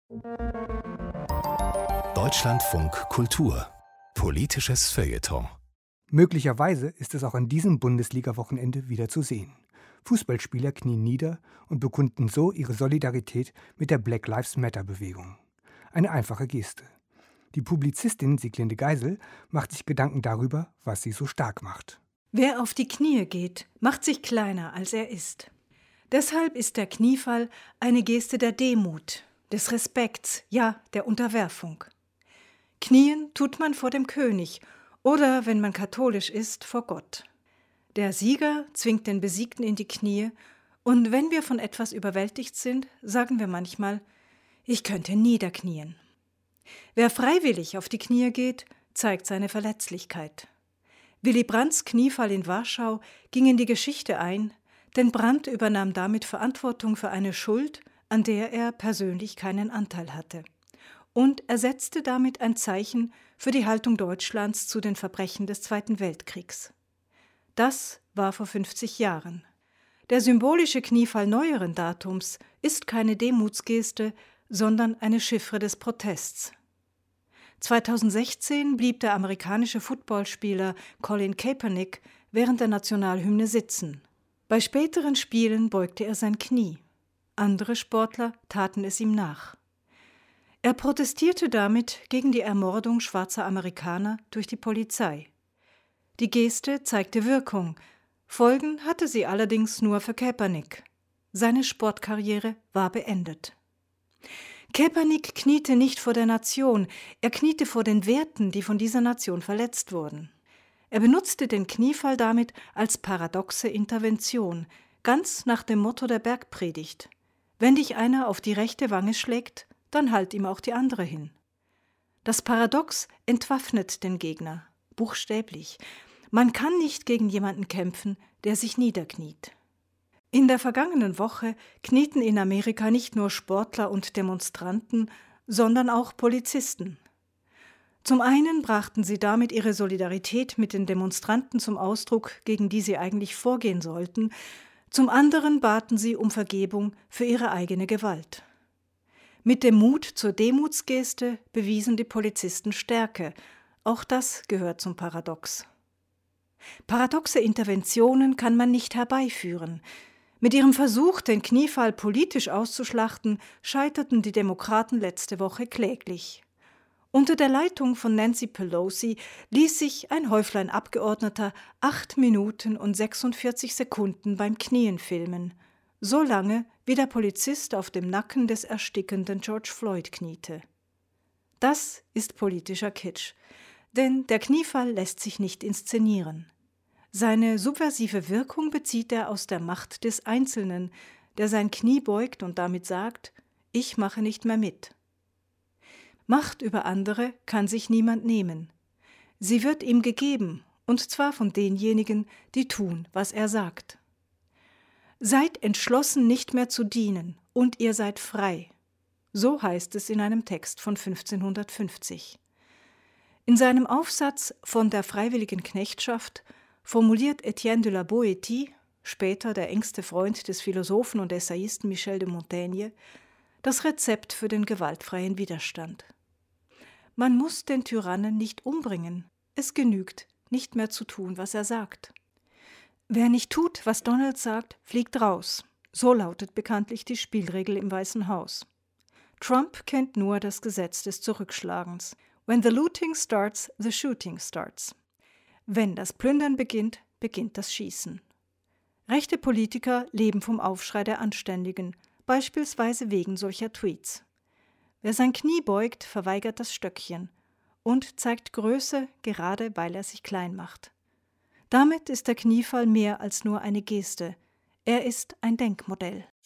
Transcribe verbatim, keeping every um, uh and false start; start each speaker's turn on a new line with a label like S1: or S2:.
S1: Deutschlandfunk Kultur. Politisches Feuilleton.
S2: Möglicherweise ist es auch an diesem Bundesliga-Wochenende wieder zu sehen. Fußballspieler knien nieder und bekunden so ihre Solidarität mit der Black Lives Matter-Bewegung. Eine einfache Geste. Die Publizistin Sieglinde Geisel macht sich Gedanken darüber, was sie so stark macht.
S3: Wer auf die Knie geht, macht sich kleiner, als er ist. Deshalb ist der Kniefall eine Geste der Demut, des Respekts, ja, der Unterwerfung. Knien tut man vor dem König oder, wenn man katholisch ist, vor Gott. Der Sieger zwingt den Besiegten in die Knie, und wenn wir von etwas überwältigt sind, sagen wir manchmal, ich könnte niederknien. Wer freiwillig auf die Knie geht, zeigt seine Verletzlichkeit. Willy Brandts Kniefall in Warschau ging in die Geschichte ein, denn Brandt übernahm damit Verantwortung für eine Schuld, an der er persönlich keinen Anteil hatte. Und er setzte damit ein Zeichen für die Haltung Deutschlands zu den Verbrechen des Zweiten Weltkriegs. Das war vor fünfzig Jahren. Der symbolische Kniefall neueren Datums ist keine Demutsgeste, sondern eine Chiffre des Protests. zweitausendsechzehn blieb der amerikanische Footballspieler Colin Kaepernick während der Nationalhymne sitzen. Bei späteren Spielen beugte er sein Knie. Andere Sportler taten es ihm nach. Er protestierte damit gegen die Ermordung schwarzer Amerikaner durch die Polizei. Die Geste zeigte Wirkung. Folgen hatte sie allerdings nur für Kaepernick. Seine Sportkarriere war beendet. Kaepernick kniete nicht vor der Nation, er kniete vor den Werten, die von dieser Nation verletzt wurden. Er benutzte den Kniefall damit als paradoxe Intervention, ganz nach dem Motto der Bergpredigt. Wenn dich einer auf die rechte Wange schlägt, dann halt ihm auch die andere hin. Das Paradox entwaffnet den Gegner, buchstäblich. Man kann nicht gegen jemanden kämpfen, der sich niederkniet. In der vergangenen Woche knieten in Amerika nicht nur Sportler und Demonstranten, sondern auch Polizisten. Zum einen brachten sie damit ihre Solidarität mit den Demonstranten zum Ausdruck, gegen die sie eigentlich vorgehen sollten, zum anderen baten sie um Vergebung für ihre eigene Gewalt. Mit dem Mut zur Demutsgeste bewiesen die Polizisten Stärke. Auch das gehört zum Paradox. Paradoxe Interventionen kann man nicht herbeiführen. Mit ihrem Versuch, den Kniefall politisch auszuschlachten, scheiterten die Demokraten letzte Woche kläglich. Unter der Leitung von Nancy Pelosi ließ sich ein Häuflein Abgeordneter acht Minuten und sechsundvierzig Sekunden beim Knien filmen. So lange, wie der Polizist auf dem Nacken des erstickenden George Floyd kniete. Das ist politischer Kitsch, denn der Kniefall lässt sich nicht inszenieren. Seine subversive Wirkung bezieht er aus der Macht des Einzelnen, der sein Knie beugt und damit sagt, ich mache nicht mehr mit. Macht über andere kann sich niemand nehmen. Sie wird ihm gegeben, und zwar von denjenigen, die tun, was er sagt. Seid entschlossen, nicht mehr zu dienen, und ihr seid frei. So heißt es in einem Text von fünfzehnhundertfünfzig. In seinem Aufsatz von der freiwilligen Knechtschaft formuliert Etienne de la Boétie, später der engste Freund des Philosophen und Essayisten Michel de Montaigne, das Rezept für den gewaltfreien Widerstand. Man muss den Tyrannen nicht umbringen. Es genügt, nicht mehr zu tun, was er sagt. Wer nicht tut, was Donald sagt, fliegt raus. So lautet bekanntlich die Spielregel im Weißen Haus. Trump kennt nur das Gesetz des Zurückschlagens. When the looting starts, the shooting starts. Wenn das Plündern beginnt, beginnt das Schießen. Rechte Politiker leben vom Aufschrei der Anständigen, beispielsweise wegen solcher Tweets. Wer sein Knie beugt, verweigert das Stöckchen und zeigt Größe, gerade weil er sich klein macht. Damit ist der Kniefall mehr als nur eine Geste. Er ist ein Denkmodell.